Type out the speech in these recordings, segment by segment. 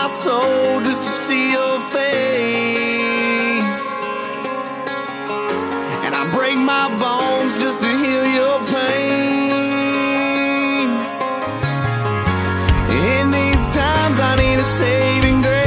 my soul just to see your face, and I break my bones just to heal your pain. In these times I need a saving grace.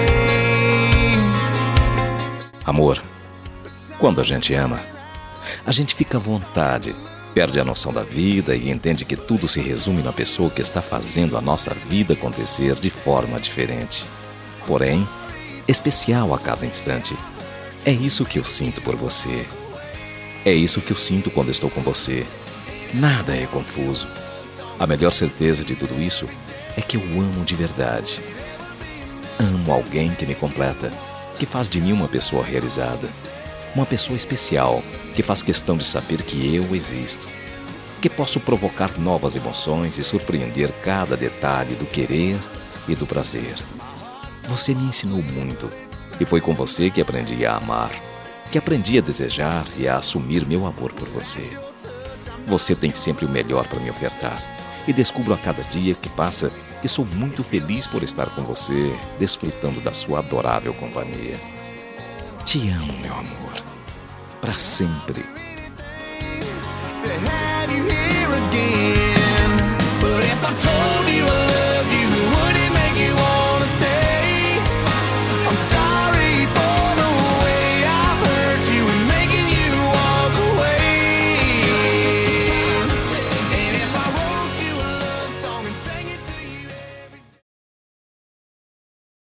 Amor, quando a gente ama, a gente fica à vontade, perde a noção da vida e entende que tudo se resume na pessoa que está fazendo a nossa vida acontecer de forma diferente, porém, especial a cada instante. É isso que eu sinto por você. É isso que eu sinto quando estou com você. Nada é confuso. A melhor certeza de tudo isso é que eu amo de verdade. Amo alguém que me completa, que faz de mim uma pessoa realizada, uma pessoa especial, que faz questão de saber que eu existo, que posso provocar novas emoções e surpreender cada detalhe do querer e do prazer. Você me ensinou muito, e foi com você que aprendi a amar, que aprendi a desejar e a assumir meu amor por você. Você tem sempre o melhor para me ofertar, e descubro a cada dia que passa que sou muito feliz por estar com você, desfrutando da sua adorável companhia. Te amo, meu amor, para sempre. To have you here again, but if I told